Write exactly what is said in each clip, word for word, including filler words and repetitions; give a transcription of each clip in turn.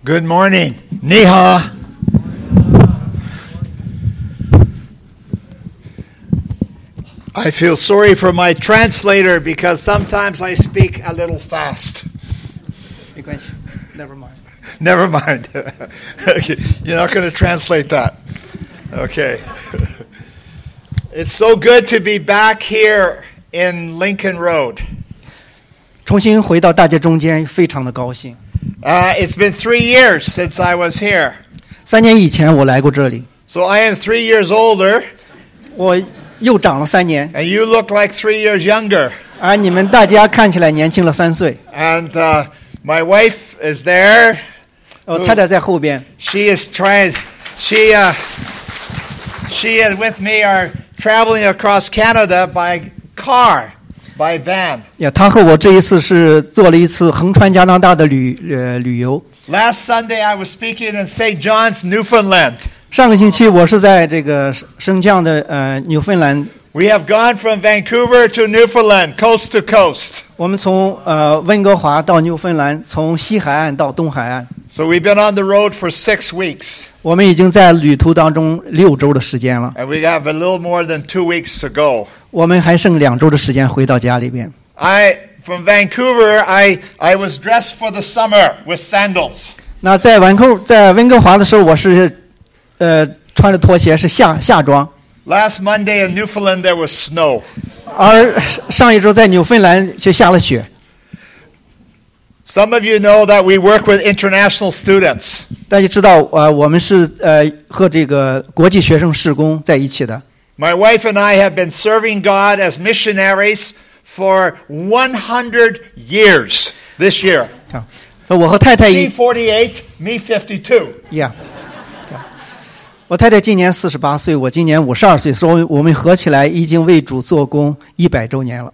Good morning. 你好。I feel sorry for my translator because sometimes I speak a little fast. 没关系 Never mind. Never mind. Okay. You're not going to translate that. Okay. It's so good to be back here in Lincoln Road. 重新回到大家中间，非常的高兴。 Uh, it's been three years since I was here. 三年以前我来过这里， So I am three years older, 我又长了三年， and you look like three years younger. 而你们大家看起来年轻了三岁。 And uh, my wife is there. 我太太在后边， She is trying. She uh, she and with me are traveling across Canada by car, by van. 呀，她和我这一次是做了一次横穿加拿大的旅呃旅游。 Last Sunday I was speaking in Saint John's, Newfoundland. 上个星期我是在这个升降的呃纽芬兰， We have gone from Vancouver to Newfoundland, coast to coast. 我们从呃温哥华到纽芬兰，从西海岸到东海岸， So we've been on the road for six weeks. 我们已经在旅途当中六周的时间了。 And we have a little more than two weeks to go. 我们还剩两周的时间回到家里边。 I from Vancouver, I I was dressed for the summer with sandals. 那在温哥在温哥华的时候，我是呃穿着拖鞋，是夏夏装。 Last Monday in Newfoundland there was snow. 而上一周在纽芬兰却下了雪。 Some of you know that we work with international students. 大家知道，呃，我们是呃和这个国际学生事工在一起的。 My wife and I have been serving God as missionaries for one hundred years this year. 啊，我和太太 She 一 forty-eight, me fifty-two. 呀，我太太今年四十八岁，我今年五十二岁，所以我们合起来已经为主做工一百周年了。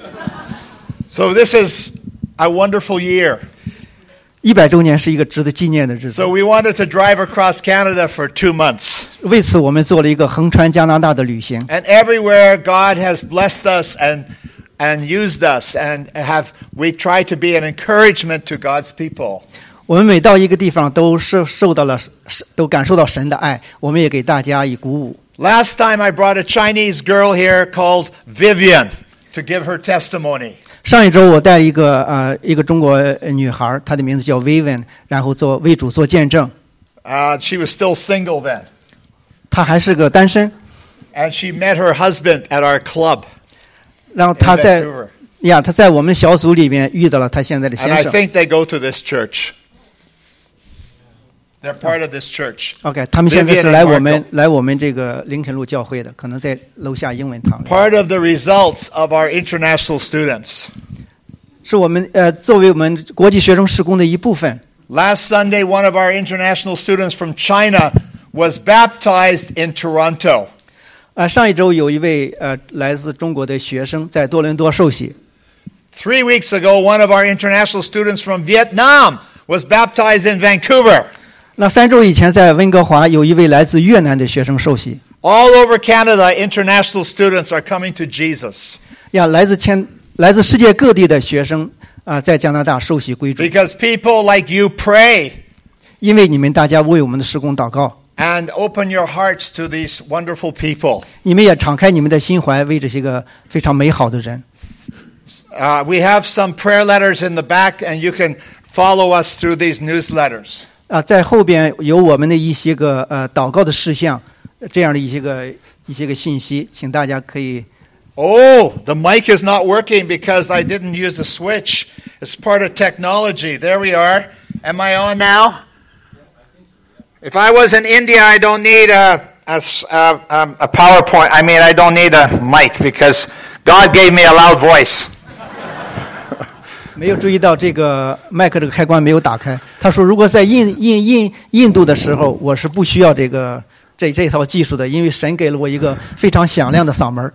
So this is a wonderful year. 一百周年是一个值得纪念的日子。 So we wanted to drive across Canada for two months. 为此，我们做了一个横穿加拿大的旅行。 And everywhere God has blessed us and and used us and have we try to be an encouragement to God's people. 我们每到一个地方都受受到了都感受到神的爱，我们也给大家以鼓舞。 Last time I brought a Chinese girl here called Vivian to give her testimony. 上一周我带一个呃一个中国女孩，她的名字叫 Vivian， 然后做为主做见证。 Uh, she was still single then. 她还是个单身， And she met her husband at our club 然后 in 她在 Vancouver. 呀，她在我们小组里面遇到了她现在的 And 先 I 生。 think they go to this church. They're part of this church. OK， 他们现在是 Vivian and 来我们 Marco. 来我们这个林肯路教会的，可能在楼下英文堂里。 Part of the results of our international students. 是我们呃作为我们国际学生事工的一部分。 Last Sunday, one of our international students from China was baptized in Toronto. 呃，上一周有一位呃来自中国的学生在多伦多受洗。 Three weeks ago, one of our international students from Vietnam was baptized in Vancouver. 那三周以前，在温哥华有一位来自越南的学生受洗。 All over Canada, international students are coming to Jesus 呀，来自千来自世界各地的学生啊、呃，在加拿大受洗归主， because people like you pray 因为你们大家为我们的事工祷告， and open your hearts to these wonderful people. 你们也敞开你们的心怀，为这些个非常美好的人。 Uh, we have some prayer letters in the back, and you can follow us through these newsletters. 啊，在后边有我们的一些个呃祷告的事项，这样的一些个一些个信息，请大家可以。 Oh, the mic is not working because I didn't use the switch. It's part of technology. There we are. Am I on now? If I was in India, I don't need a, a, a, a PowerPoint. I mean, I don't need a mic because God gave me a loud voice. 没有注意到这个麦克这个开关没有打开。他说，如果在印印印印度的时候，我是不需要这个这这套技术的，因为神给了我一个非常响亮的嗓门。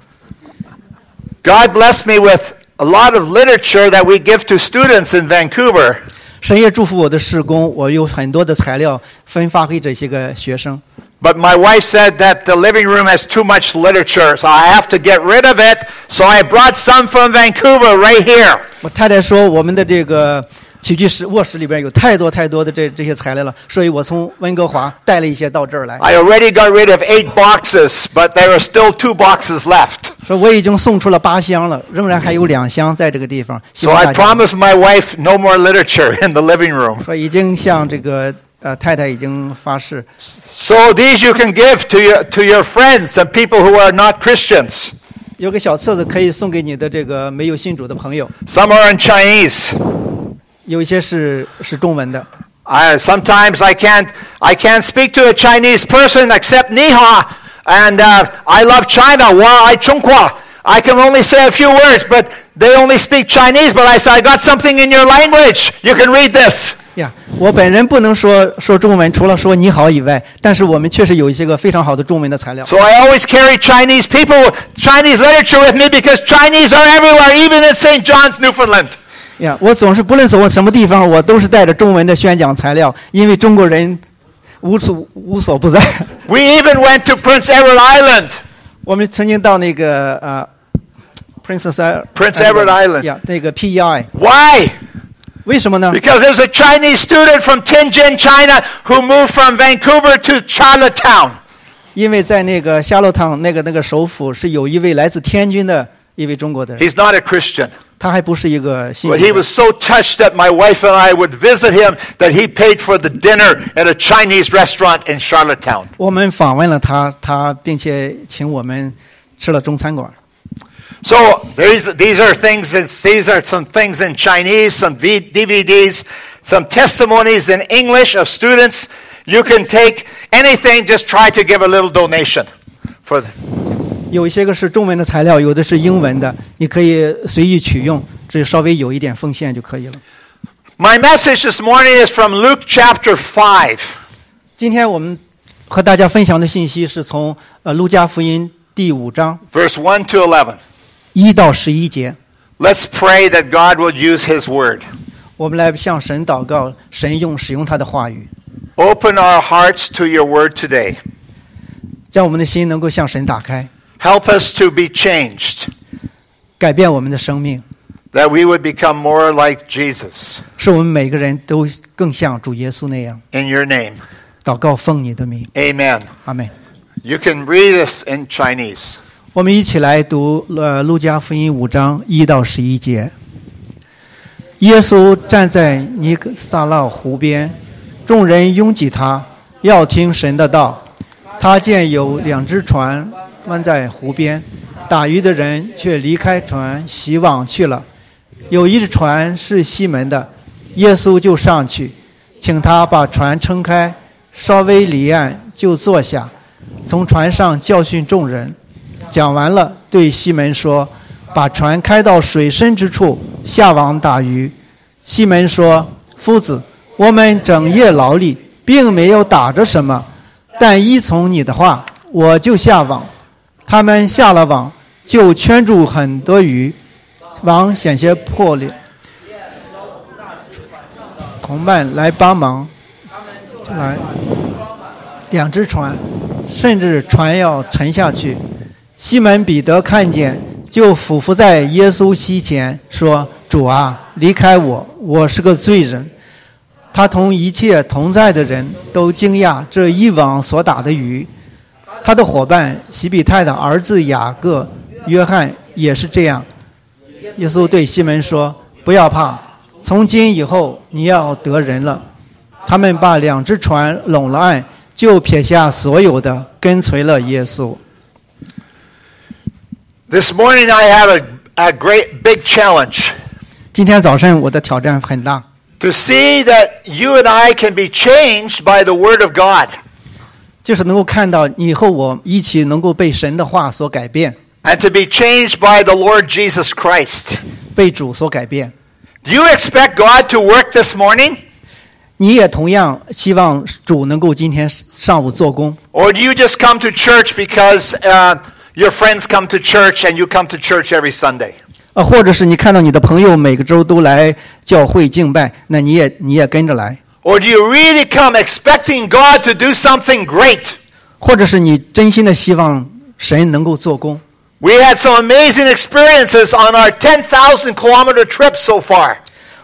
God blessed me with a lot of literature that we give to students in Vancouver. 神也祝福我的事工，我有很多的材料分发给这些个学生。 But my wife said that the living room has too much literature, so I have to get rid of it. So I brought some from Vancouver right here. 我太太说，我们的这个起居室卧室里边有太多太多的这这些材料了，所以我从温哥华带了一些到这儿来。 I already got rid of eight boxes, but there are still two boxes left. 说我已经送出了八箱了，仍然还有两箱在这个地方。 So I promised my wife no more literature in the living room. 说已经向这个呃太太已经发誓。 So these you can give to your to your friends and people who are not Christians. 有个小册子可以送给你的这个没有信主的朋友。 Some are in Chinese. 有一些是是中文的。 I sometimes I can't I can't speak to a Chinese person except ni hao, and uh, I love China. Wa ai Chongqua. I can only say a few words, but they only speak Chinese. But I say I got something in your language. You can read this. 呀，我本人不能说说中文，除了说你好以外，但是我们确实有一些个非常好的中文的材料。 So I always carry Chinese people, Chinese literature with me because Chinese are everywhere, even in Saint John's, Newfoundland. 呀，我总是不论走什么地方，我都是带着中文的宣讲材料，因为中国人无所无所不在。 We even went to Prince Edward Island. 我们曾经到那个呃 ，Princess Prince Edward Island. 呀，那个 P E I。 Why? 为什么呢？ Because there was a Chinese student from Tianjin, China, who moved from Vancouver to Chinatown. 因为在那个夏洛汤那个那个首府是有一位来自天津的一位中国的人， He's not a Christian. 他还不是一个信 But 徒 he was so touched that my wife and I would visit him that he paid for the dinner at a Chinese restaurant in Charlottetown. 我们访问了他，他并且请我们吃了中餐馆。 So these these are things. These are some things in Chinese, some D V Ds, some testimonies in English of students. You can take anything. Just try to give a little donation for. 有一些个是中文的材料，有的是英文的，你可以随意取用，只稍微有一点奉献就可以了。 My message this morning is from Luke chapter five. 今天我们和大家分享的信息是从呃路加福音第五章 Verse one to eleven. 一到十一节。 Let's pray that God will use His word. 我们来向神祷告，神用使用他的话语， Open our hearts to your word today. 将我们的心能够向神打开， Help us to be changed, 改变我们的生命， that we would become more like Jesus. 使我们每个人都更像主耶稣那样。 In your name. 祷告奉你的名， Amen. 阿们。 You can read this in Chinese. 我们一起来读呃路加福音五章一到十一节。耶稣站在尼克撒勒湖边，众人拥挤他，要听神的道。他见有两只船弯在湖边，打鱼的人却离开船洗网去了。有一只船是西门的，耶稣就上去，请他把船撑开，稍微离岸就坐下，从船上教训众人。讲完了，对西门说：“把船开到水深之处，下网打鱼。”西门说：“夫子，我们整夜劳力，并没有打着什么，但依从你的话，我就下网。”他们下了网，就圈住很多鱼，网险些破裂。同伴来帮忙，来，两只船，甚至船要沉下去。西门彼得看见，就俯伏在耶稣膝前说：“主啊，离开我，我是个罪人。”他同一切同在的人都惊讶这一网所打的鱼。他的伙伴西比泰的儿子雅各、约翰也是这样。耶稣对西门说：“不要怕，从今以后你要得人了。”他们把两只船拢了岸，就撇下所有的，跟随了耶稣。 This morning I have a, a great big challenge. 今天早晨我的挑战很大， To see that you and I can be changed by the Word of God. 就是能够看到以后我一起能够被神的话所改变， And to be changed by the Lord Jesus Christ. 被主所改变。 Do you expect God to work this morning? 你也同样希望主能够今天上午做工， Or do you just come to church because uh, your friends come to church and you come to church every Sunday? 呃，或者是你看到你的朋友每个周都来教会敬拜，那你也你也跟着来， Or do you really come expecting God to do something great? 或者是你真心的希望神能够做工。 We had some amazing experiences on our ten thousand kilometer trip so far.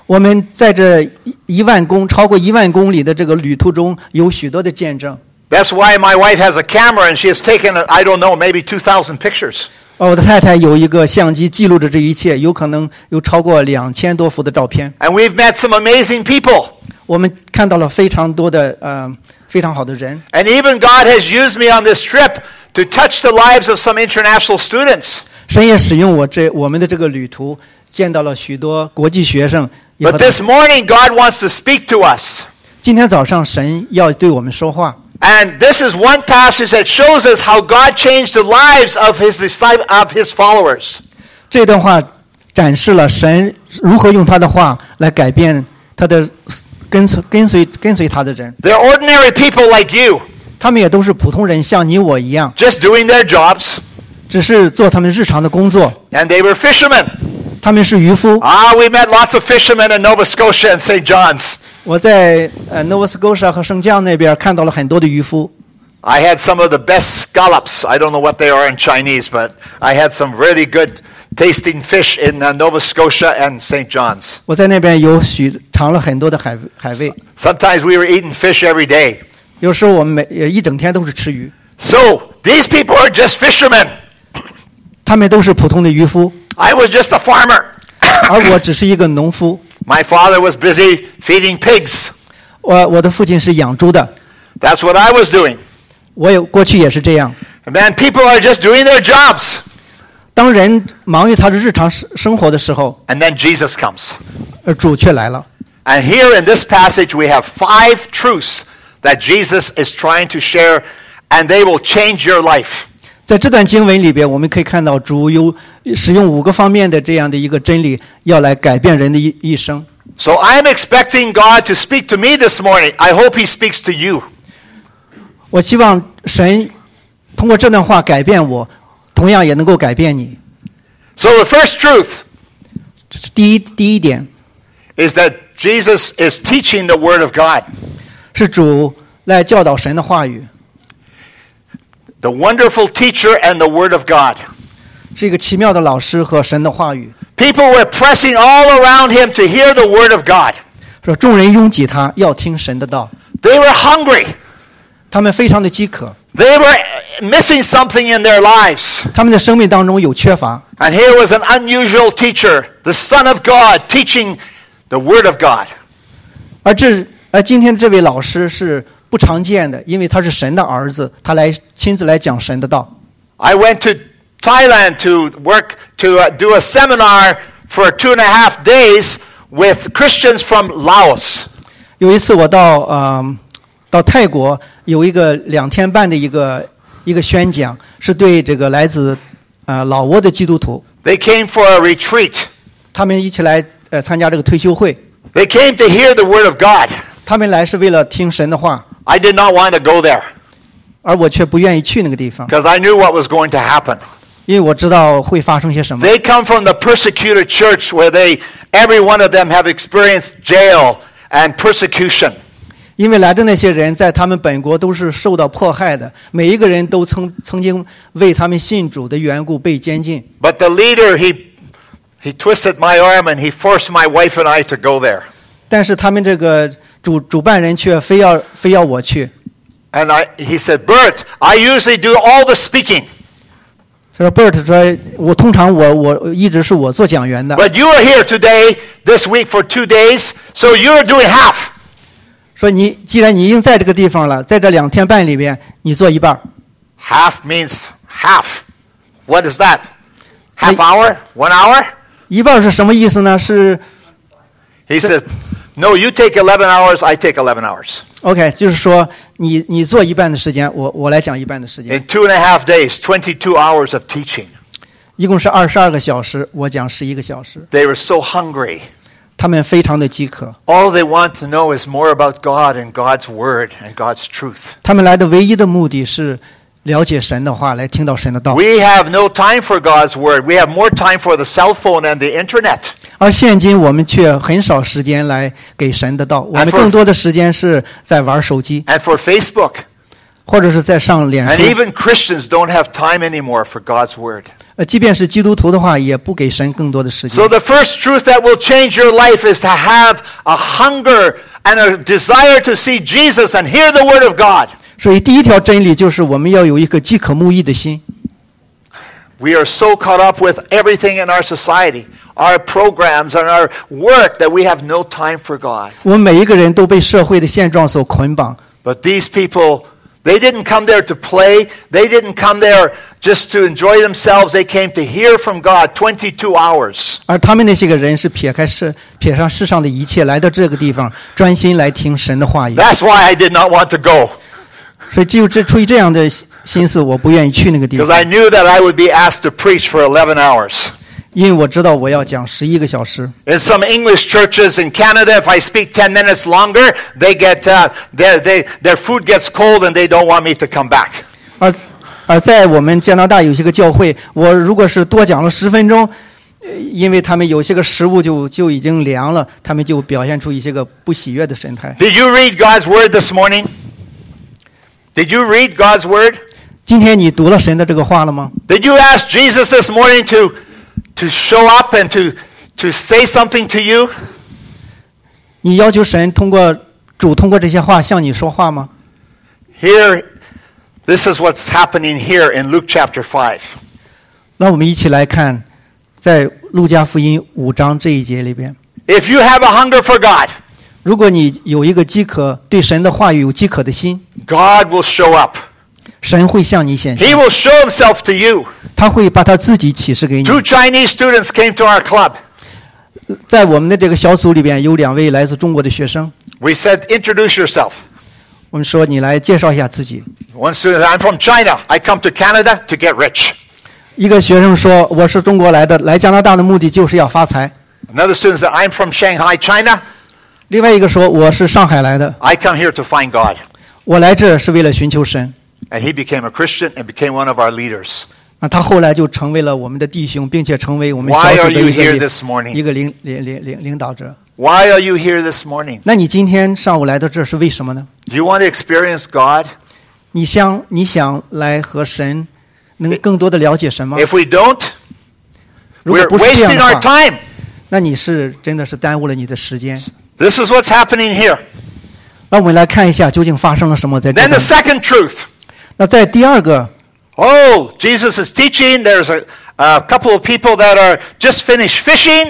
我们在这一万公超过一万公里的这个旅途中，有许多的见证。 That's why my wife has a camera and she has taken, I don't know, maybe two thousand pictures. 我的太太有一个相机记录着这一切，有可能有超过两千多幅的照片。 And we've met some amazing people. 我们看到了非常多的呃非常好的人。 And even God has used me on this trip to touch the lives of some international students. 神也使用我这我们的这个旅途，见到了许多国际学生。 But this morning, God wants to speak to us. 今天早上，神要对我们说话。 And this is one passage that shows us how God changed the lives of his disciples, of his followers. 这段话展示了神如何用他的话来改变他的跟随跟随跟随他的人。 They're ordinary people like you. 他们也都是普通人，像你我一样， Just doing their jobs. 只是做他们日常的工作。 And they were fishermen. 他们是渔夫。 Ah, we met lots of fishermen in Nova Scotia and Saint John's. 我在呃 Nova Scotia 和圣江那边看到了很多的渔夫。 I had some of the best scallops. I don't know what they are in Chinese, but I had some really good tasting fish in uh, Nova Scotia and Saint John's. 我在那边有许尝了很多的海海味。 Sometimes we were eating fish every day. 有时候我们每一整天都是吃鱼。 So these people are just fishermen. 他们都是普通的渔夫。 I was just a farmer. 而我只是一个农夫。 My father was busy feeding pigs. 我我的父亲是养猪的。 That's what I was doing. 我有过去也是这样。 And then people are just doing their jobs. 当人忙于他的日常生活的时候， And then Jesus comes. 而主却来了。 And here in this passage we have five truths that Jesus is trying to share, and they will change your life. 在这段经文里边，我们可以看到主有使用五个方面的这样的一个真理，要来改变人的一一生。 So I'm expecting God to speak to me this morning. I hope He speaks to you. 我希望神通过这段话改变我，同样也能够改变你。 So the first truth 这是第一第一点， is that Jesus is teaching the Word of God. 是主来教导神的话语。 The wonderful teacher and the Word of God. 是一个奇妙的老师和神的话语。 People were pressing all around him to hear the Word of God. 说众人拥挤他，要听神的道。 They were hungry. 他们非常的饥渴。 They were missing something in their lives. 他们的生命当中有缺乏。 And here was an unusual teacher, the Son of God, teaching the Word of God. 而这而今天这位老师是不常见的，因为他是神的儿子，他来亲自来讲神的道。 I went to Thailand to work to uh, do a seminar for two and a half days with Christians from Laos. 有一次我到呃到泰国有一个两天半的一个一个宣讲，是对这个来自呃老挝的基督徒。 They came for a retreat. 他们一起来呃参加这个退休会。 They came to hear the Word of God. 他们来是为了听神的话。 I did not want to go there. 而我却不愿意去那个地方。 Because I knew what was going to happen. 因为我知道会发生些什么。 They come from the persecuted church where they, every one of them have experienced jail and persecution. 因为来的那些人在他们本国都是受到迫害的，每一个人都曾曾经为他们信主的缘故被监禁。 But the leader, he, he twisted my arm and he forced my wife and I to go there. 但是他们这个主主办人却非要非要我去。 And I, he said, Bert, I usually do all the speaking. 他说 Bert 说，我通常我我一直是我做讲员的。 But you are here today, this week for two days, so you're doing half. 说你既然你已经在这个地方了，在这两天半里边，你做一半。 Half means half. What is that? Half hour? One hour? 一半是什么意思呢？是 He said, no, you take eleven hours, I take eleven hours. OK， 就是说你你做一半的时间，我我来讲一半的时间。 In two and a half days, twenty-two hours of teaching. 一共是二十二个小时，我讲十一个小时。 They were so hungry. 他们非常的饥渴。 All they want to know is more about God and God's word and God's truth. 他们来的唯一的目的是了解神的话，来听到神的道。 We have no time for God's word. We have more time for the cell phone and the internet. 而现今我们却很少时间来给神的道，我们更多的时间是在玩手机， And for Facebook. 或者是在上脸 And 书。 even Christians don't have time anymore for God's word. 呃，即便是基督徒的话，也不给神更多的时间。 So the first truth that will change your life is to have a hunger and a desire to see Jesus and hear the word of God. 所以第一条真理就是我们要有一个饥渴慕义的心。 We are so caught up with everything in our society, our programs and our work, that we have no time for God. 我们每一个人都被社会的现状所捆绑。 But these people, they didn't come there to play. They didn't come there just to enjoy themselves. They came to hear from God twenty-two hours. 而他们那些个人是撇开世撇上世上的一切，来到这个地方，专心来听神的话语。 That's why I did not want to go. 所以就这出于这样的心思，我不愿意去那个地 Because 方， I knew that I would be asked to preach for eleven hours. 因为我知道我要讲十一个小时。 In some English churches in Canada, if I speak ten minutes longer, they get uh, their they, their food gets cold and they don't want me to come back. 而而在我们加拿大有些个教会，我如果是多讲了十分钟，呃因为他们有些个食物就就已经凉了，他们就表现出一些个不喜悦的神态。 Did you read God's word this morning? Did you read God's word? 今天你读了神的这个话了吗？ Did you ask Jesus this morning to to show up and to to say something to you? 你要求神通过主通过这些话向你说话吗？ Here, this is what's happening here in Luke chapter five. 那我们一起来看，在路加福音五章这一节里边， If you have a hunger for God, 如果你有一个饥渴，对神的话语有饥渴的心， God will show up. 神会向你显 He 现， will show himself to you. 他会把他自己启示给你。 Two Chinese students came to our club. 在我们的这个小组里边，有两位来自中国的学生， We said, introduce yourself. 我们说你来介绍一下自己。 One student said, I'm from China. I come to Canada to get rich. 一个学生说：“我是中国来的，来加拿大的目的就是要发财。 Another student said, I'm from Shanghai, China. ” 另外一个说：“我是上海来的， I come here to find God. 我来这儿是为了寻求神。 And he became a Christian and became one of our leaders. ” 啊，他后来就成为了我们的弟兄，并且成为我们 Why 小 are 组的 you 一个 here 领 this morning? 一个领领领领领导者。 Why are you here this morning? 那你今天上午来到这儿是为什么呢？ Do you want to experience God? 你想你想来和神能更多的了解神吗？ If we don't, 如果 we're 不是这样 wasting 的 our 话， time. 那你是真的是耽误了你的时间。 This is what's happening here. 让我们来看一下究竟发生了什么在这 Then 里 the。second truth. 那在第二个， Oh, Jesus is teaching. There's a, a couple of people that are just finished fishing,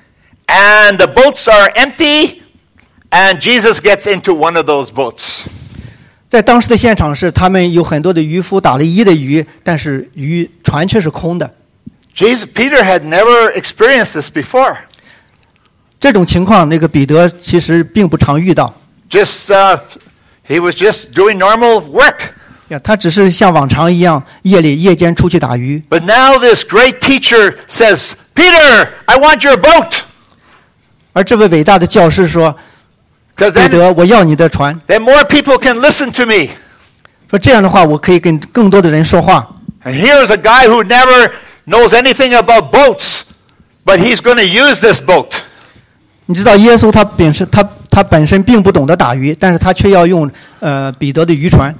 and the boats are empty, and Jesus gets into one of those boats. 在当时的现场是，他们有很多的渔夫打了一夜的鱼，但是鱼船却是空的。 Jesus, Peter had never experienced this before. 这种情况，那个彼得其实并不常遇到 Just uh, he was just doing normal work. 呀，他只是像往常一样，夜里夜间出去打鱼。 But now this great teacher says, Peter, I want your boat. 而这位伟大的教师说 Because：“ 彼 then, 得，我要你的船。 then more people can listen to me. 说这样的话，我可以跟更多的人说话。 And here's a guy who never knows anything about boats, but he's going to use this boat. 你知道，耶稣他本身他他本身并不懂得打鱼，但是他却要用呃彼得的渔船。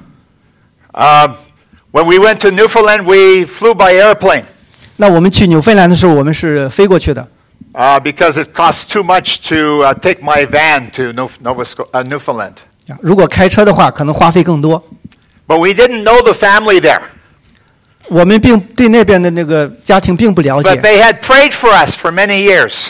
Uh, when we went to Newfoundland, we flew by airplane 那我们去纽芬兰的时候，我们是飞过去的， uh, because it costs too much to uh, take my van to Nov- Nova Sco- uh, Newfoundland. 呀如果开车的话，可能花费更多。 But we didn't know the family there. 我们并对那边的那个家庭并不了 But 解， they had prayed for us for many years.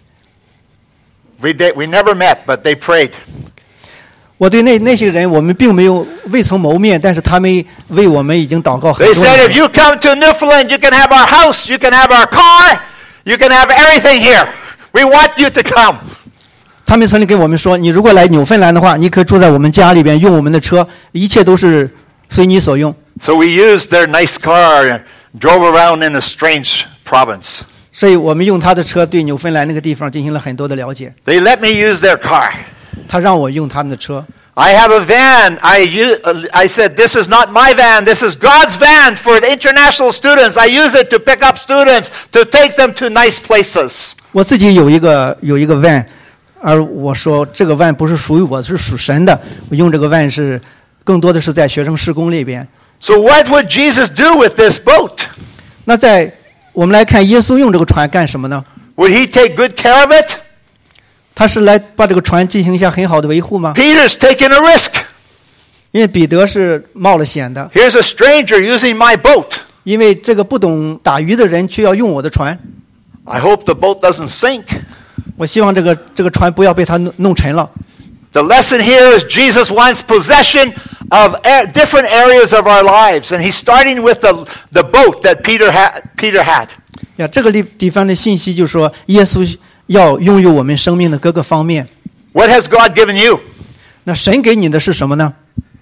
We, did, we never met, but they prayed. 我对那那些人，我们并没有未曾谋面，但是他们为我们已经祷告很 They 多 said, 年 if you come to Newfoundland, you can have our house, you can have our car, you can have everything here. We want you to come. 他们曾经跟我们说，你如果来纽芬兰的话，你可以住在我们家里边，用我们的车，一切都是随你所用。 So we used their nice car and drove around in a strange province. 所以我们用他的车对纽芬兰那个地方进行了很多的了解。 They let me use their car. 他让我用他们的车。 I have a van. I, u- uh, I said, this is not my van. This is God's van for the international students. I use it to pick up students, to take them to nice places. 我自己有一个有一个 van， 而我说这个 van 不是属于我，是属神的。我用这个 van 是更多的是在学生施工那边。 So what would Jesus do with this boat? 那在我们来看耶稣用这个船干什么呢？ Would he take good care of it? 他是来把这个船进行一下很好的维护吗？ Peter's taking a risk. 因为彼得是冒了险的， Here's a stranger using my boat. 因为这个不懂打鱼的人却要用我的船， I hope the boat doesn't sink. 我希望这个这个船不要被他弄弄沉了。 The lesson here is Jesus wants possession of different areas of our lives, and he's starting with the the boat that Peter had. Peter had. 呀，这个地地方的信息就是说，耶稣要拥有我们生命的各个方面。 What has God given you? 那神给你的是什么呢？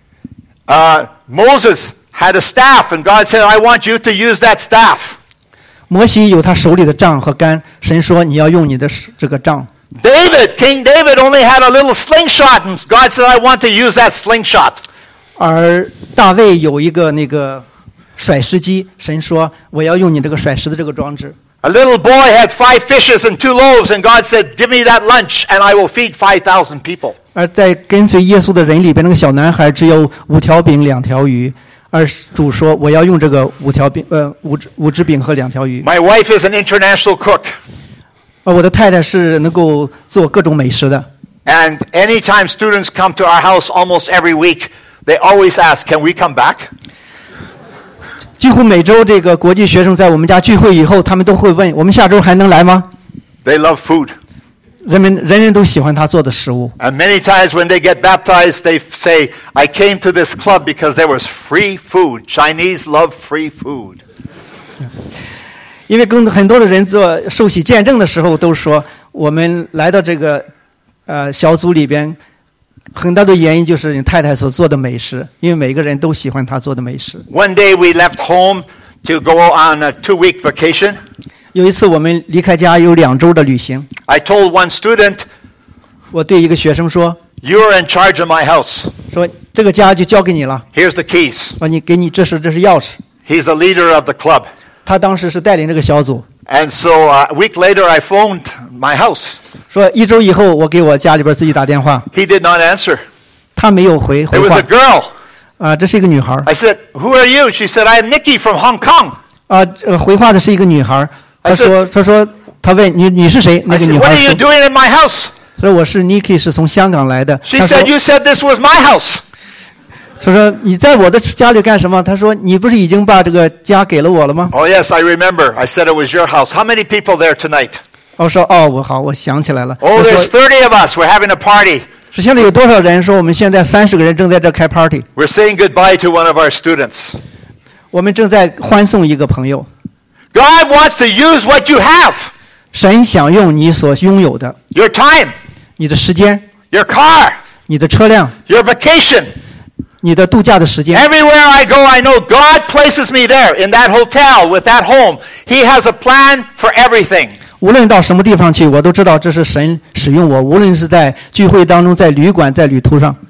Uh, Moses had a staff, and God said, "I want you to use that staff." 摩西有他手里的杖和竿，神说你要用你的这个杖。 David, King David, only had a little slingshot, and God said, "I want to use that slingshot." 而大卫有一个那个甩石机，神说我要用你这个甩石的这个装置。 A little boy had five fishes and two loaves, and God said, "Give me that lunch, and I will feed five thousand people." 而在跟随耶稣的人里边，那个小男孩只有五条饼两条鱼，而主说我要用这个五条饼呃五只五只饼和两条鱼。 My wife is an international cook, 呃，我的太太是能够做各种美食的。 and anytime students come to our house, almost every week, they always ask, "Can we come back?" 几乎每周这个国际学生在我们家聚会以后，他们都会问我们下周还能来吗？ They love food. 人们人人都喜欢他做的食物。 And many times when they get baptized, they say, "I came to this club because there was free food." Chinese love free food. 因为跟很多的人做受洗见证的时候，都说我们来到这个呃小组里边，很大的原因就是你太太所做的美食，因为每个人都喜欢她做的美食。 One day we left home to go on a two-week vacation. 有一次我们离开家有两周的旅行， I told one student, 我对一个学生说 "You're in charge of my house. 说这个家就交给你了， Here's the keys." 说你给你这是这是钥匙。 He's the leader of the club. 他当时是带领这个小组， And so uh, a week later, I phoned my house. 说一周以后我给我家里边自己打电话， He did not answer. 他没有回 It 回 was 话 a girl. 啊，这是一个女孩 I said, "Who are you?" She said, "I'm Nikki from Hong Kong." 啊，这回话的是一个女孩，她 I said- 说她说她问你你是谁？那 I 个 said, 女 "What 孩 are you 说 doing in my house?" 说我是 Niki， 是从香港来的。 She 她说 said, "You said this was my house." 她说你在我的家里干什么？她说你不是已经把这个家给了我了吗？ Oh, yes, I remember. I said it was your house. How many people there tonight? 我说哦，我好，我想起来了。 Oh, 我 there's 说 thirty of us. We're having a party. 是现在有多少人？说我们现在三十个人正在这开 party， We're saying goodbye to one of our students. 我们正在欢送一个朋友。 God wants to use what you have. 神想用你所拥有的， Your time, 你的时间、 your car, 你的车辆、 your vacation. 你的度假的时间。 Everywhere I go, I know God places me there in that hotel with that home. He has a plan for everything. 无论到什么地方去，我都知道这是神使用我。无论是在聚会当中，在旅馆，在旅途上，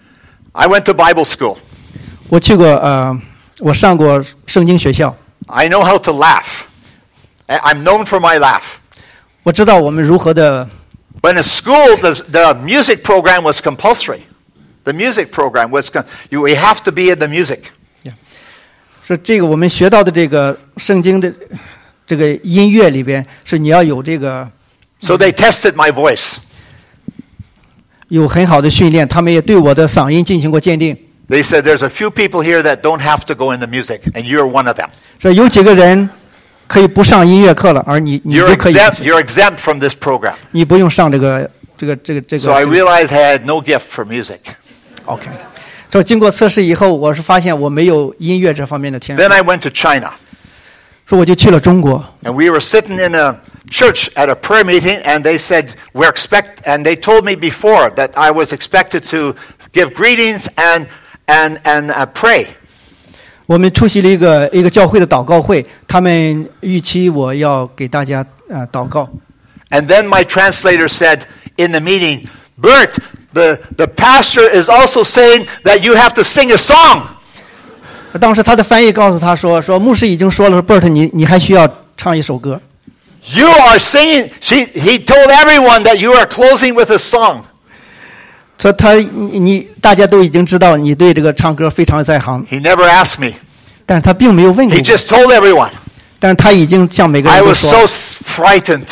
I went to Bible school. 我去过呃，我上过圣经学校， I know how to laugh. I- I'm known for my laugh. 我知道我们如何的。 But in school, the, the music program was compulsory. The music program was, con- you, we have to be in the music. 说这个我们学到的这个圣经的这个音乐里边，是你要有这个 So they tested my voice. 有很好的训练，他们也对我的嗓音进行过鉴定。 They said there's a few people here that don't have to go in the music, and you're one of them. 说有几个人可以不上音乐课了，而你你 You're 就可以， exempt, you're exempt from this program. 你不用上这个这个这个这个。 So I 这个 realized I had no gift for music. OK，所以经过测试以后，我是发现我没有音乐这方面的天赋 Then。I went to China, 说我就去了中国， and we were sitting in a church at a prayer meeting, and they said, we're expect, and they told me before that I was expected to give greetings and, and, and uh, pray. 我们出席了一个一个教会的祷告会，他们预期我要给大家呃祷告。 And then my translator said in the meeting, Bert, the, the pastor is also saying that you have to sing a song. 当时他的翻译告诉他说：“说牧师已经说了 ，Bert， 你你还需要唱一首歌。 You are singing. She, he told everyone that you are closing with a song. 说他你你大家都已经知道你对这个唱歌非常在行， He never asked me. 但是他并没有问过 He 我， just told everyone. 但是他已经向每个 I 人都 was 说 so frightened.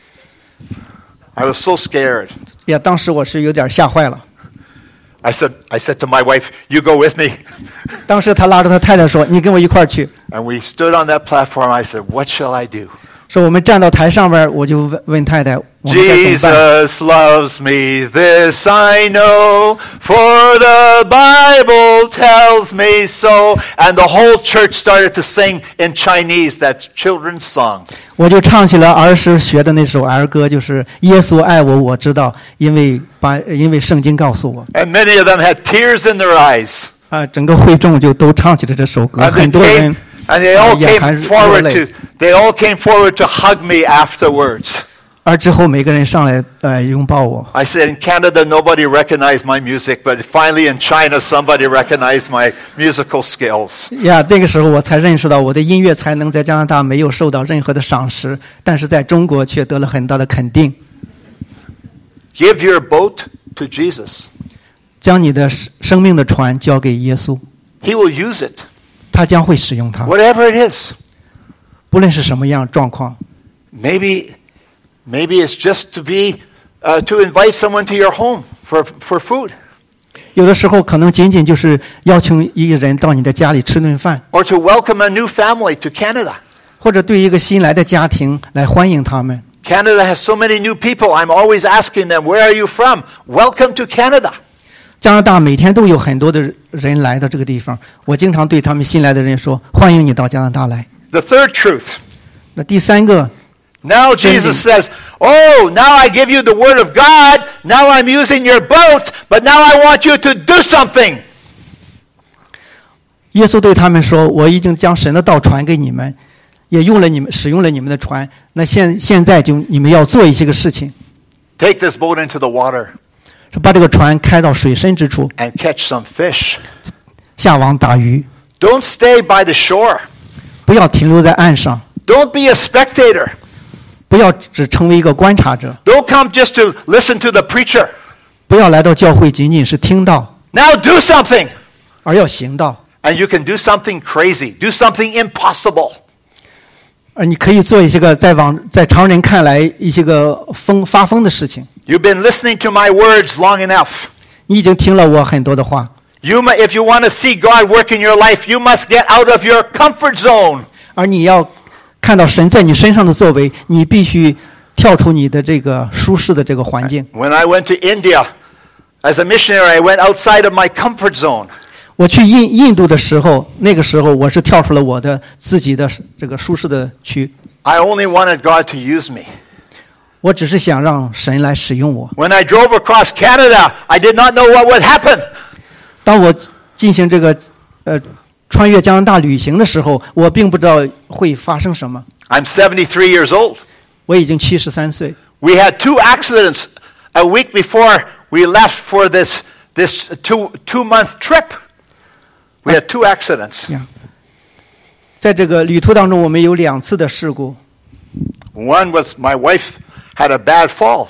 I was so scared. 呀，当时我是有点吓坏了。 I said, I said to my wife, you go with me. 当时他拉着他太太说：“你跟我一块儿去。” And we stood on that platform. I said, what shall I do? 说我们站到台上边，我就问问太太：“我们该怎么办？” Jesus loves me, this I know, for the Bible tells me so. And the whole church started to sing in Chinese, that children's song. 我就唱起了儿时学的那首儿歌，就是“耶稣爱我，我知道，因为把因为圣经告诉我。” And many of them had tears in their eyes. 啊，整个会众就都唱起了这首歌， And 很 they 多人 came, and they all 眼 came 含热 forward 泪。 to, they all came forward to hug me afterwards. 而之后每个人上来呃拥抱我。 I said, in Canada, nobody recognized my music, but finally in China, somebody recognized my musical skills. 呀，那个时候我才认识到我的音乐才能在加拿大没有受到任何的赏识，但是在中国却得了很大的肯定。 Give your boat to Jesus. 将你的生命的船交给耶稣， He will use it, 他将会使用它， whatever it is. 不论是什么样状况。 Maybe, maybe it's just to be, uh, to invite someone to your home for, for food, 有的时候可能仅仅就是邀请一个人到你的家里吃顿饭， or to welcome a new family to Canada. 或者对一个新来的家庭来欢迎他们。 Canada has so many new people. I'm always asking them, where are you from? Welcome to Canada. 加拿大每天都有很多的人来到这个地方，我经常对他们新来的人说：“欢迎你到加拿大来。 The third truth. ” 那第三个， Now Jesus says, oh, now I give you the word of God. Now I'm using your boat, but now I want you to do something. 耶稣对他们说：“我已经将神的道传给你们，也用了你们，使用了你们的船。那现现在就你们要做一些个事情， Take this boat into the water 说把这个船开到水深之处， and catch some fish. 下网打鱼， Don't stay by the shore. 不要停留在岸上， Don't be a spectator. 不要只成为一个观察者， Don't come just to listen to the preacher. 不要来到教会仅仅是听到， Now do something. 而要行道。 And you can do something crazy. Do something impossible. 而你可以做一些个在往在常人看来一些个疯发疯的事情。 You've been listening to my words long enough. 你已经听了我很多的话， You, mu- if you want to see God work in your life, you must get out of your comfort zone. 而你要看到神在你身上的作为，你必须跳出你的这个舒适的这个环境。 When I went to India as a missionary, I went outside of my comfort zone. 我去印印度的时候，那个时候我是跳出了我的自己的这个舒适的区， I only wanted God to use me. 我只是想让神来使用我。 When I drove across Canada, I did not know what would happen. 当我进行这个呃穿越加拿大旅行的时候，我并不知道会发生什么。 I'm seventy-three years old. 我已经七十三岁， We had two accidents a week before we left for this, this two, two-month trip. We had two accidents. 在这个旅途当中，我们有两次的事故。 One was my wife had a bad fall.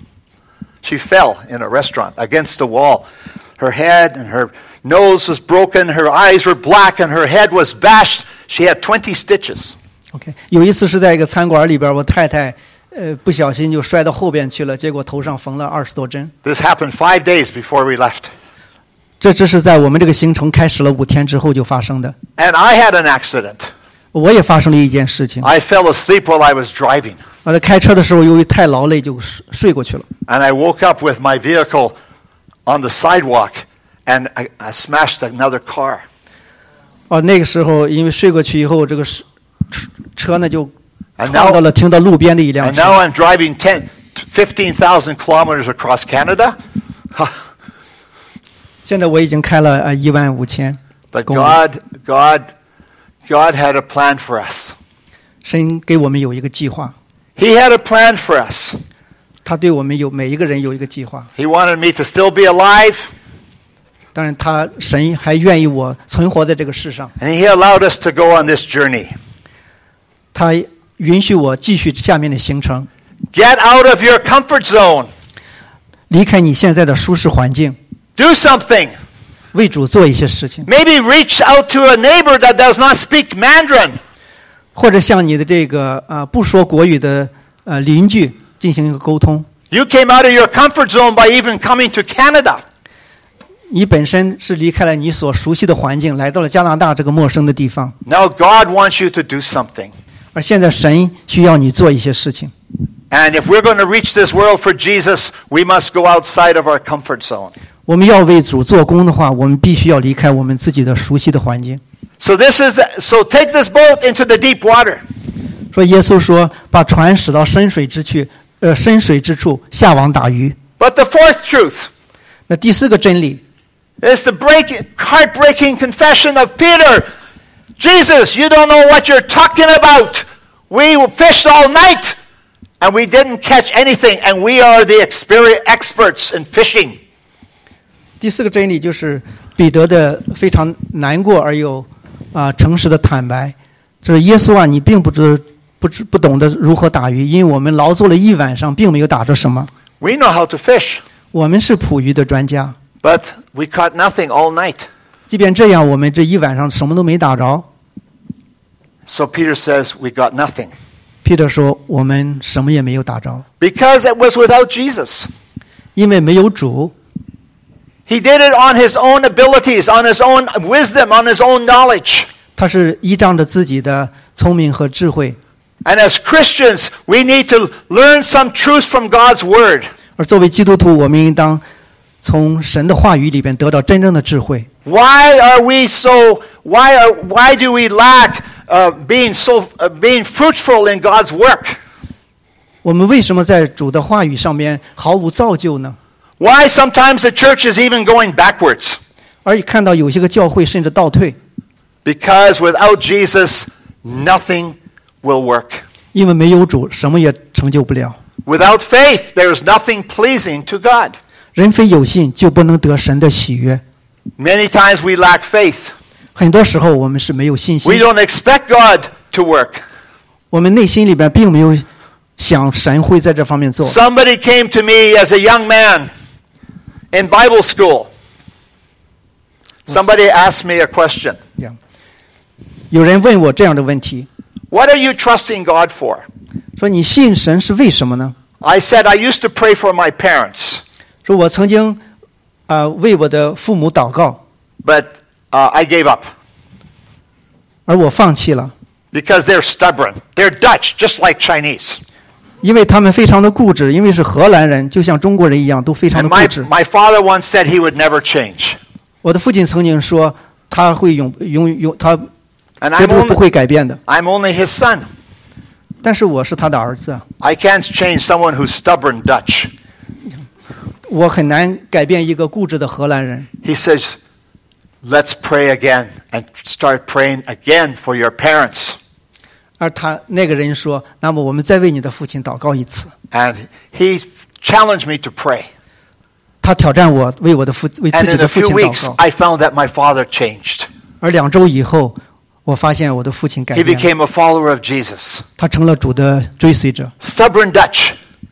She fell in a restaurant against the wall. Her head and her nose was broken, her eyes were black, and her head was bashed. She had twenty stitches. OK， 有一次是在一个餐馆里边，我太太呃不小心就摔到后边去了，结果头上缝了二十多针。 This happened five days before we left. 这只是在我们这个行程开始了五天之后就发生的。 And I had an accident. 我也发生了一件事情， I fell asleep while I was driving. 我在开车的时候由于太劳累就睡睡过去了。 And I woke up with my vehicle on the sidewalk, and I, I smashed another car. 哦，那个时候因为睡过去以后，这个车车呢就 And 撞到 now, 了停到路边的一辆 and 车。 now I'm driving ten, fifteen thousand kilometers across Canada. 现在我已经开了呃一万五千 But 公里。 God, God, God had a plan for us. 神给我们有一个计划， He had a plan for us. 他对我们有每一个人有一个计划。 He wanted me to still be alive, 当然他，神还愿意我存活在这个世上， and He allowed us to go on this journey. 他允许我继续下面的行程， Get out of your comfort zone. 离开你现在的舒适环境， Do something. 为主做一些事情。 Maybe reach out to a neighbor that does not speak Mandarin. 或者向你的这个呃不说国语的呃邻居进行一个沟通。 You came out of your comfort zone by even coming to Canada. 你本身是离开了你所熟悉的环境，来到了加拿大这个陌生的地方。 Now God wants you to do something. 而现在神需要你做一些事情。 And if we're going to reach this world for Jesus, we must go outside of our comfort zone. 我们要为主做工的话，我们必须要离开我们自己的熟悉的环境。 So this is the, so take this boat into the deep water. 说耶稣说，把船驶到深水之去，呃，深水之处下网打鱼。 But the fourth truth 那第四个真理 is the break, heartbreaking confession of Peter. Jesus, you don't know what you're talking about. We fished all night, and we didn't catch anything, and we are the experts in fishing. 第四个真理就是彼得的非常难过而又啊、呃、诚实的坦白，就是耶稣啊，你并不知不知不懂得如何打鱼，因为我们劳作了一晚上，并没有打着什么。 We know how to fish. 我们是捕鱼的专家。 But we caught nothing all night. 即便这样，我们这一晚上什么都没打着。 So Peter says, we got nothing. Peter 说，我们什么也没有打着， Because it was without Jesus. 因为没有主。 He did it on his own abilities, on his own wisdom, on his own knowledge. 他是依仗着自己的聪明和智慧。 And as Christians, we need to learn some truth from God's word. 而作为基督徒，我们应当从神的话语里边得到真正的智慧。 Why are we so? Why are? Why do we lack uh, being so uh, being fruitful in God's work? 我们为什么在主的话语上面毫无造就呢？ Why sometimes the church is even going backwards? 而看到有些个教会甚至倒退， Because without Jesus, nothing will work. 因为没有主，什么也成就不了。 Without faith, there is nothing pleasing to God. 人非有信，就不能得神的喜悦。 Many times we lack faith. 很多时候我们是没有信心 We，don't expect God to work. 我们内心里边并没有想神会在这方面做。 Somebody came to me as a young man in Bible school. Somebody asked me a question. 有人问我这样的问题， What are you trusting God for? 说你信神是为什么呢？ I said I used to pray for my parents, 说我曾经啊、呃、为我的父母祷告， but uh, I gave up 而我放弃了， because they're stubborn. They're Dutch, just like Chinese. 因为他们非常的固执，因为是荷兰人，就像中国人一样，都非常 And 的固 my, 执。 my father once said he would never change. 我的父亲曾经说，他会永永永，他 And 绝 I'm 对不 only, 会改变的。 I'm only his son. 但是我是他的儿子， I can't change someone who's stubborn Dutch. 我很难改变一个固执的荷兰人。 He says, let's pray again and start praying again for your parents. 而他那个人说：“那么我们再为你的父亲祷告一次。 And he challenged me to pray. ” 他挑战我为我的父为自 And 己 in 的 a 父 few 亲 weeks, 祷告。 I found that my father changed. 而两周以后，我发现我的父亲改 He 变了， became a follower of Jesus. 他成了主的追随者。 Stubborn Dutch.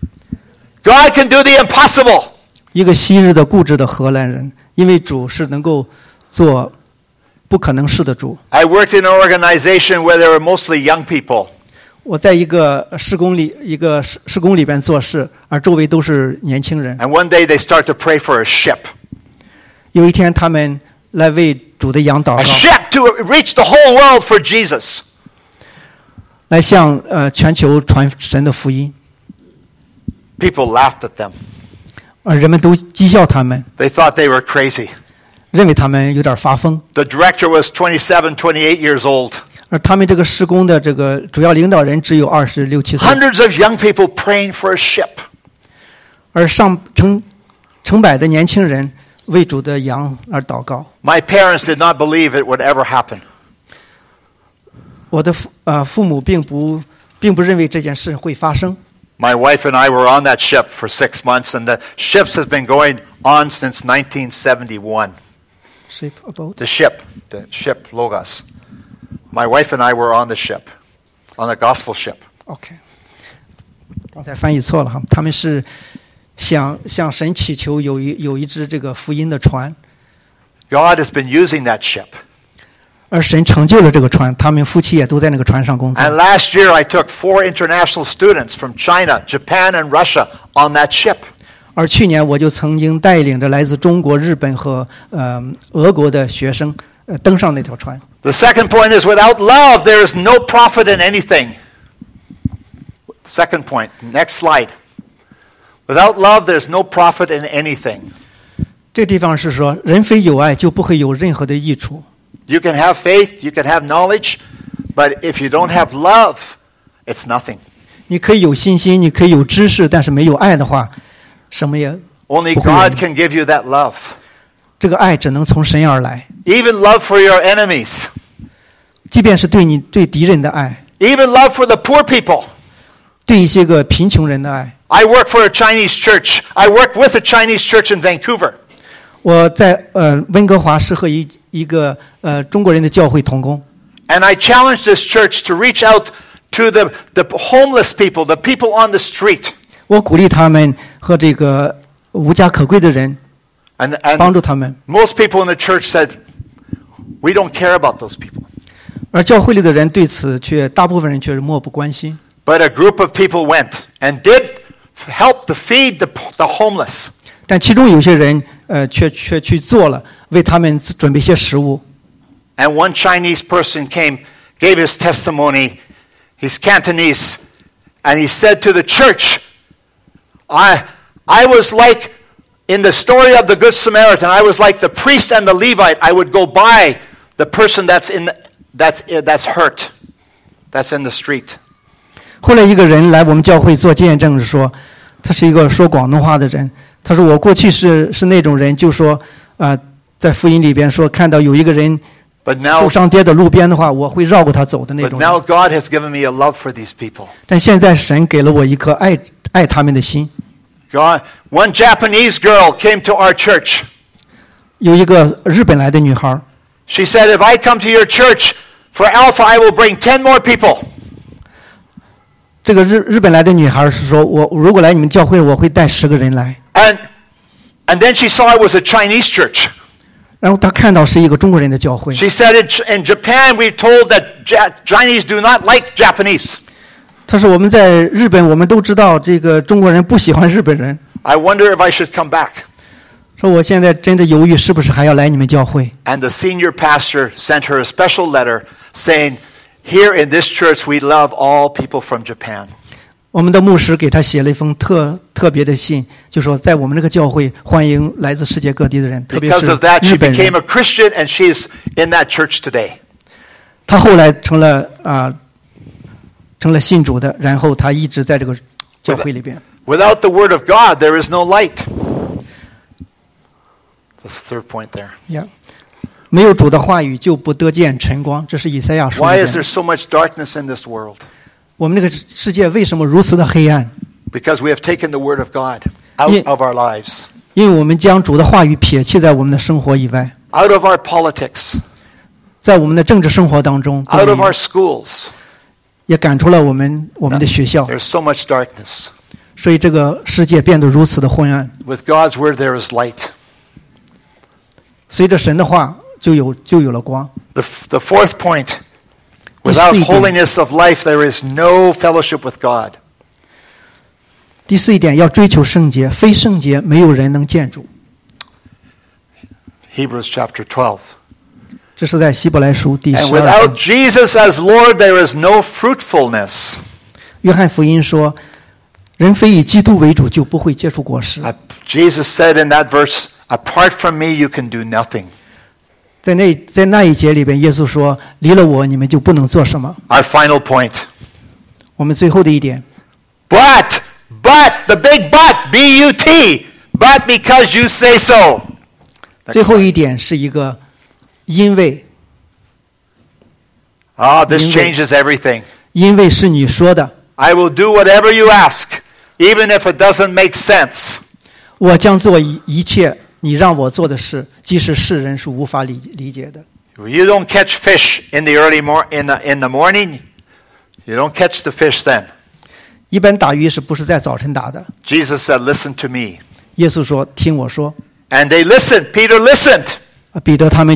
God can do the impossible. 一个昔日的固执的荷兰人，因为主是能够做不可能事的主。 I worked in an organization where there were mostly young people. 我在一个施工里，一个施施工里边做事，而周围都是年轻人。 And one day they start to pray for a ship. 有一天，他们来为主的羊祷 A 告， ship to reach the whole world for Jesus. 来向呃全球传神的福音， People laughed at them. 而人们都讥笑他们， They thought they were crazy. 认为他们有点发疯。 The director was twenty-seven, twenty-eight years old. 而他们这个施工的这个主要领导人只有二十六七岁， Hundreds of young people praying for a ship. 而上成成百的年轻人为主的羊而祷告。 My parents did not believe it would ever happen. 我的父呃父母并不并不认为这件事会发生。 My wife and I were on that ship for six months, and the ships has been going on since nineteen seventy-one. Ship about The ship, the ship Logos. My wife and I were on the ship, on the gospel ship. OK， 刚才翻译错了哈，他们是向向神祈求有一有一只这个福音的船， God has been using that ship. 而神成就了这个船，他们夫妻也都在那个船上工作。 And last year I took four international students from China, Japan, and Russia on that ship. 而去年我就曾经带领着来自中国、日本和呃俄国的学生呃登上那条船。 The second point is without love there is no profit in anything. Second point, next slide. Without love there's no profit in anything. 这地方是说，人非有爱就不会有任何的益处。 You can have faith, you can have knowledge, but if you don't have love, it's nothing. 你可以有信心，你可以有知识，但是没有爱的话，什么也 Only 不会有。 God can give you that love. 这个爱只能从神而来， Even love for your enemies. 即便是对你对敌人的爱， Even love for the poor people. 对一些个贫穷人的爱。 I work for a Chinese church. I work with a Chinese church in Vancouver. 我在呃温哥华是和一一个呃中国人的教会同工， And I challenge this church to reach out to the, the homeless people, the people on the street. 我鼓励他们和这个无家可归的人 And, 帮 and 助他们， most people in the church said, we don't care about those people. 而教会里的人对此却大部分人却是漠不关心。 But a group of people went and did help to feed the, the homeless. 但其中有些人呃却却去做了，为他们准备一些食物。 And one Chinese person came, gave his testimony. He's Cantonese. And he said to the church, I, I was like, in the story of the Good Samaritan, I was like the priest and the Levite. I would go by the person that's, in the, that's, that's hurt, that's in the street. 后来一个人来我们教会做见证，是说他是一个说广东话的人。他说我过去是是那种人，就说啊、呃，在福音里边说看到有一个人 But now, 受伤跌到路边的话，我会绕过他走的那 but 种 now 人。 God has given me a love for these people. 但现在神给了我一颗爱爱他们的心。 God, one Japanese girl came to our church. 有一个日本来的女孩， She said, if I come to your church for Alpha, I will bring ten more people. 这个日日本来的女孩是说，我如果来你们教会，我会带十个人来。 And, and then she saw it was a Chinese church. 然后她看到是一个中国人的教会。 She said in, in Japan, we're told that ja- Chinese do not like Japanese. 她说我们在日本，我们都知道这个中国人不喜欢日本人。 I wonder if I should come back. 说我现在真的犹豫是不是还要来你们教会。 And the senior pastor sent her a special letter saying, here in this church, we love all people from Japan. 我们的牧师给他写了一封特特别的信，就说在我们这个教会欢迎来自世界各地的人，特别 Because 是 of that, she 日本 became 人。 a Christian, and she's in that church today. 他后来成了啊、成了信主的，然后他一直在这个教会里边。 Without the word of God, there is no light. That's the third point there. 呀，没有主的话语就不得见晨光，这是以赛亚书里 Why 边 is there so much darkness in this world? 我们这个世界为什么如此的黑暗？ Because we have taken the word of God out Yeah. of our lives, 因为我们将主的话语撇弃在我们的生活以外， out of our politics, 在我们的政治生活当中， out of our schools. 也赶出了我们我们的学校， There's so much darkness. 所以这个世界变得如此的昏暗。 With God's word, there is light. 随着神的话，就有就有了光。 The, the fourth point, 第四 without 一点。 holiness of life, there is no fellowship with God. 第四一点，要追求圣洁，非圣洁没有人能见主。 Hebrews chapter twelve. 这是在希伯来书第 And 十二 without 章。 Jesus as Lord, there is no fruitfulness. 约翰福音说，人非以基督为主，就不会结出果实。 Uh, Jesus said in that verse, apart from me, you can do nothing. 在那在那一节里边，耶稣说，离了我，你们就不能做什么。 Our final point. 我们最后的一点， But, but, the big but, B U T, but because you say so. 最后一点是一个因为， Ah, this 因为。 changes everything. 因为是你说的， I will do whatever you ask, even if it doesn't make sense. 我将做一一切你让我做的事，即使世人是无法理理解的。 You don't catch fish in the early mor- in the, in the morning. You don't catch the fish then. 一般打鱼是不是在早晨打的？ Jesus said, listen to me. 耶稣说：“听我说。 And they listened. Peter listened. ”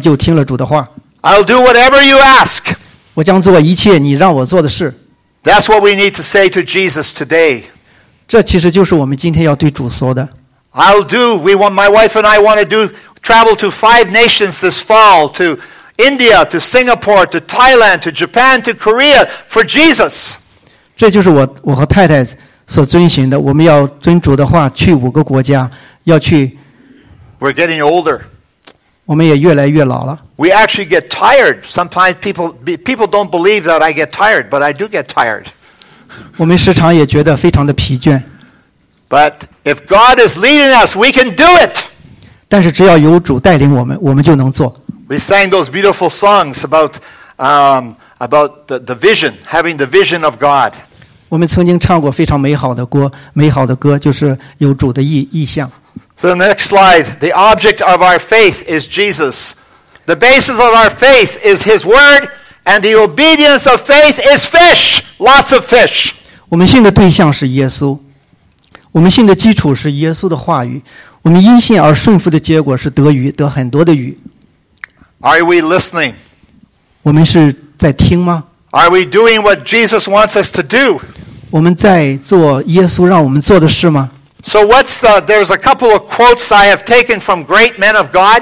彼得他们就听了主的话。 I'll do whatever you ask. 我将做一切你让我做的事。 That's what we need to say to Jesus today. 这其实就是我们今天要对主说的。 I'll do. We want, my wife and I want to do travel to five nations this fall, to India, to Singapore, to Thailand, to Japan, to Korea for Jesus. 这就是我我和太太所遵循的。我们要遵主的话，去五个国家，要去。 We're getting older. 我们也越来越老了。 We actually get tired. Sometimes people people don't believe that I get tired, but I do get tired. 我们时常也觉得非常的疲倦。 But if God is leading us, we can do it. 但是只要有主带领我们，我们就能做。 We sang those beautiful songs about um, about the, the vision, having the vision of God. 我们曾经唱过非常美好的歌，美好的歌就是有主的意意象。 So the next slide, the object of our faith is Jesus. The basis of our faith is His Word, and the obedience of faith is fish, lots of fish. 我们信的对象是耶稣，我们信的基础是耶稣的话语，我们因信而顺服的结果是得鱼，得很多的鱼。 Are we listening? 我们是在听吗？ Are we doing what Jesus wants us to do? 我们在做耶稣让我们做的事吗？ So what's the, there's a couple of quotes I have taken from great men of God.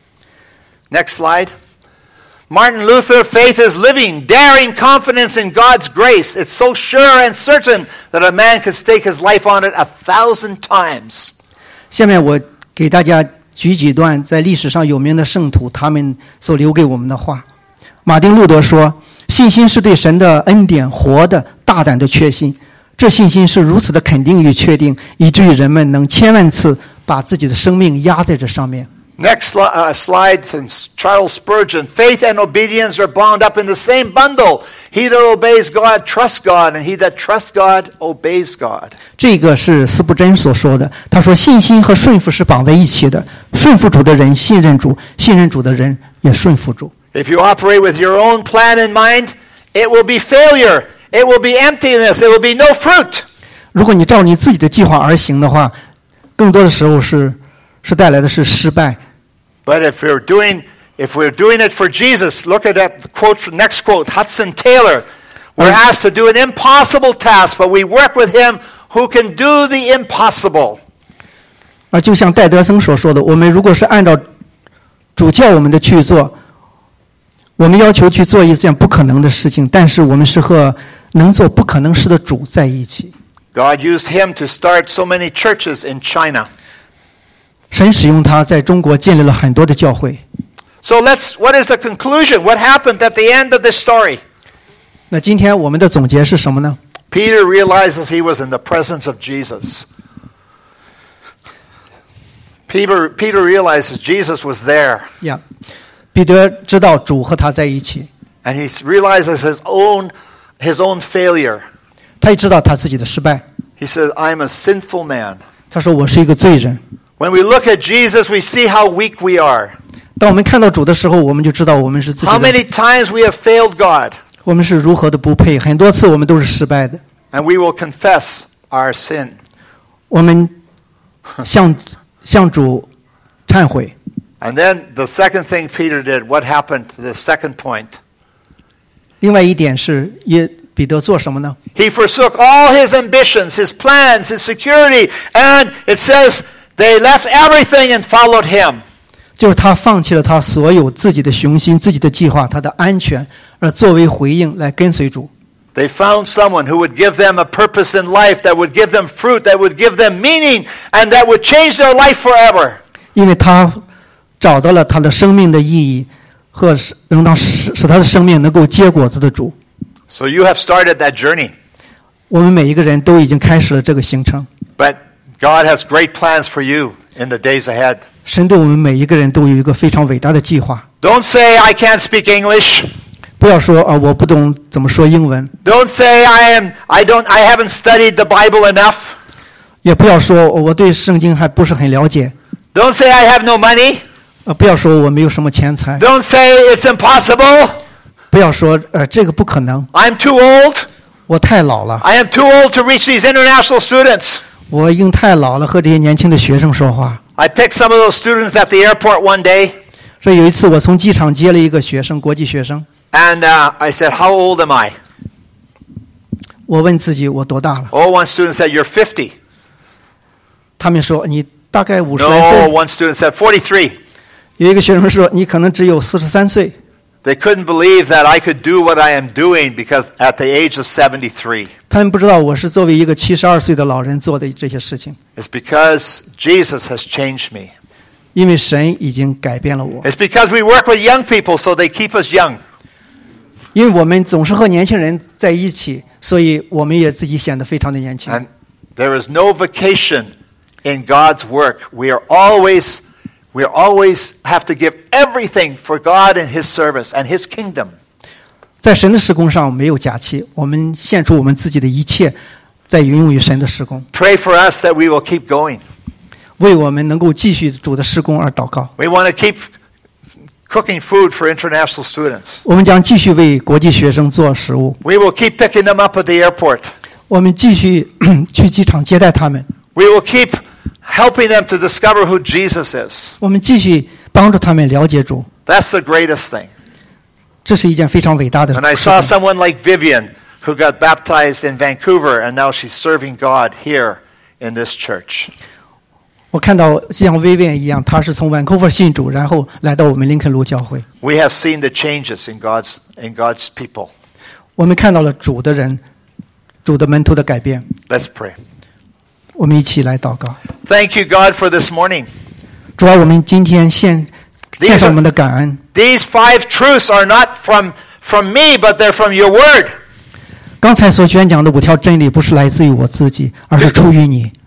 Next slide. Martin Luther, faith is living, daring confidence in God's grace. It's so sure and certain that a man could stake his life on it a thousand times. 下面我给大家举几段在历史上有名的圣徒他们所留给我们的话。马丁路德说，信心是对神的恩典活的大胆的确信，这信心是如此的肯定与确定，以至于人们能千万次把自己的生命压在这上面。 Next sli- uh, slide, since Charles Spurgeon. Faith and obedience are bound up in the same bundle. He that obeys God trusts God, and he that trusts God obeys God. 这个是斯布真所说的，他说信心和顺服是绑在一起的，顺服主的人信任主，信任主的人也顺服主。 If you operate with your own plan in mind, it will be failure. It will be emptiness. It will be no fruit. 如果你照你自己的计划而行的话，更多的时候是是带来的是失败。 But if we're doing if we're doing it for Jesus, look at that quote. Next quote, Hudson Taylor. We're asked to do an impossible task, but we work with Him who can do the impossible. 而就像戴德森所说的，我们如果是按照主教我们的去做，我们要求去做一件不可能的事情，但是我们是和能做不可能事的主在一起。 God used him to start so many churches in China. 神使用他在中国建立了很多的教会。 So let's. What is the conclusion? What happened at the end of this story? 那今天我们的总结是什么呢？ Peter realizes he was in the presence of Jesus. Peter Peter realizes Jesus was there, 呀，彼得知道主和他在一起， and he realizes his own his own failure. 他也知道他自己的失败。 He says, "I'm a sinful man." 他说：“我是一个罪人。” When we look at Jesus, we see how weak we are. 当我们看到主的时候，我们就知道我们是自己 How 的， many times we have failed God, 我们是如何的不配。很多次我们都是失败的。 and we will confess our sin. 我们向向主忏悔。 And then the second thing Peter did, what happened to the second point? 另外一点是，耶彼得做什么呢？ He forsook all his ambitions, his plans, his security, and it says they left everything and followed him. 就是他放弃了他所有自己的雄心、自己的计划、他的安全，而作为回应来跟随主。 They found someone who would give them a purpose in life, that would give them fruit, that would give them meaning, and that would change their life forever. 因为他找到了他的生命的意义和使能当使使他的生命能够结果子的主。 So you have started that journey. 我们每一个人都已经开始了这个行程。 But God has great plans for you in the days ahead. 神对我们每一个人都有一个非常伟大的计划。 Don't say, I can't speak English. 不要说啊，我不懂怎么说英文。 Don't say, I am, I don't, I haven't studied the Bible enough. 也不要说我对圣经还不是很了解。 Don't say, I have no money. 呃，不要说我没有什么钱财。 Don't say, it's impossible. 不要说呃这个不可能， I'm too old. 我太老了， I am too old to reach these international students. 我已经太老了和这些年轻的学生说话。 I picked some of those students at the airport one day. 所以有一次我从机场接了一个学生，国际学生。 And uh, I said, how old am I? 我问自己我多大了？ Oh, one student said, you're fifty. 他们说你大概五十 No, 来岁。 one student said, forty-three. 有一个学生说你可能只有四十三岁。 They couldn't believe that I could do what I am doing because at the age of seventy-three. 他们不知道我是作为一个七十二岁的老人做的这些事情。 It's because Jesus has changed me. 因为神已经改变了我。 It's because we work with young people, so they keep us young. 因为我们总是和年轻人在一起，所以我们也自己显得非常的年轻。 And there is no vacation in God's work. We are always, we always have to give everything for God and His service and His kingdom. 在神的事工上没有假期，我们献出我们自己的一切，在用于神的事工。 Pray for us that we will keep going. 为我们能够继续主的事工而祷告。 We want to keep cooking food for international students. 我们将继续为国际学生做食物。 We will keep picking them up at the airport. 我们继续去机场接待他们。 We will keep helping them to discover who Jesus is. 我们继续帮助他们了解主。 That's the greatest thing. 这是一件非常伟大的事 And I 情。 saw someone like Vivian who got baptized in Vancouver, and now she's serving God here in this church. 我看到像薇薇一样，他是从 Vancouver 信主，然后来到我们林肯路教会。 We have seen the changes in God's in God's people. 我们看到了主的人，主的门徒的改变。 Let's pray. 我们一起来祷告。 Thank you, God, for this morning. 主啊，我们今天献 These 献上 are- 我们的感恩。 These five truths are not from from me, but they're from your word. 刚才所宣讲的五条真理，不是来自于我自己，而是出于你。